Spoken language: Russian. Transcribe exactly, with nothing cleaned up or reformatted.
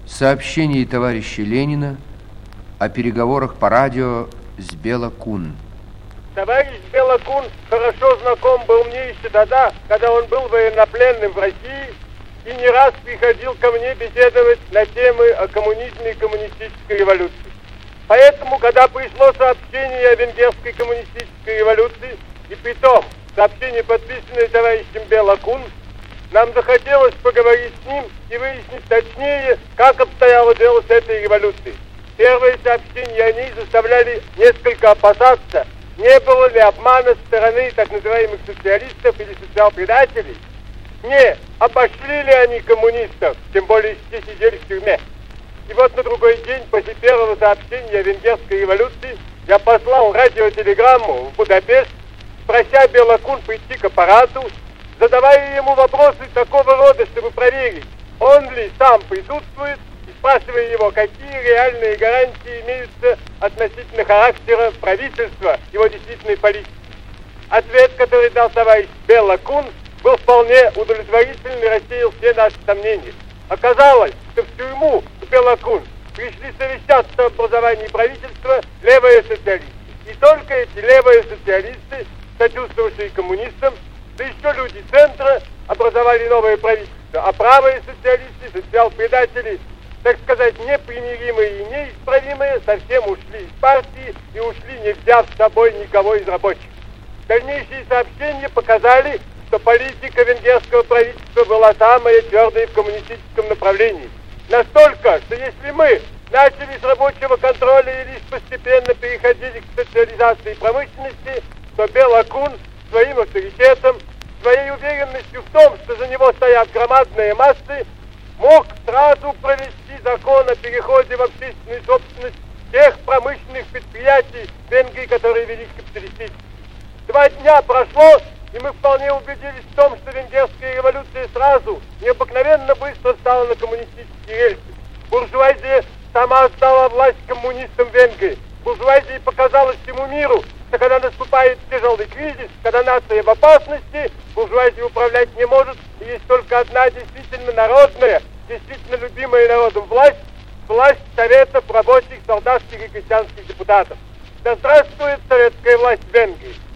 Сообщение товарища Ленина о переговорах по радио с Бела Кун. Товарищ Бела Кун хорошо знаком был мне еще тогда, когда он был военнопленным в России и не раз приходил ко мне беседовать на темы о коммунизме и коммунистической революции. Поэтому, когда пришло сообщение о венгерской коммунистической революции, и притом сообщение, подписанное товарищем Бела Кун, нам захотелось поговорить с ним и выяснить точнее, как обстояло дело с этой революцией. Первые сообщения о ней заставляли несколько опасаться, не было ли обмана со стороны так называемых социалистов или социал-предателей. Не обошли ли они коммунистов, тем более все сидели в тюрьме. И вот на другой день после первого сообщения о венгерской революции я послал радиотелеграмму в Будапешт, прося Бела Кун прийти к аппарату, задавая ему вопросы такого рода, чтобы проверить, он ли сам присутствует, и спрашивая его, какие реальные гарантии имеются относительно характера правительства, его действительной политики. Ответ, который дал товарищ Бела Кун, был вполне удовлетворительный, рассеял все наши сомнения. Оказалось, что в тюрьму к Бела Кун пришли совещаться об образовании правительства левые социалисты. И только эти левые социалисты, сочувствовавшие коммунистам, да еще люди центра, образовали новое правительство, а правые социалисты, социал-предатели, так сказать, непримиримые и неисправимые, совсем ушли из партии и ушли, не взяв с собой никого из рабочих. Дальнейшие сообщения показали, что политика венгерского правительства была самая твердая в коммунистическом направлении. Настолько, что если мы начали с рабочего контроля и лишь постепенно переходили к социализации промышленности, то Бела Кун своим авторитетом, своей уверенностью в том, что за него стоят громадные массы, мог сразу провести закон о переходе в общественную собственность тех промышленных предприятий Венгрии, которые вели к капиталистизму. Два дня прошло, и мы вполне убедились в том, что венгерская революция сразу, необыкновенно быстро стала на коммунистические рельсы. Буржуазия сама отдала власть коммунистам Венгрии. Буржуазии показалось всему миру, что когда наступает тяжелый кризис, когда нация в опасности, буржуазия управлять не может, и есть только одна действительно народная, действительно любимая народом власть, власть советов рабочих, солдатских и крестьянских депутатов. Да здравствует советская власть в Венгрии!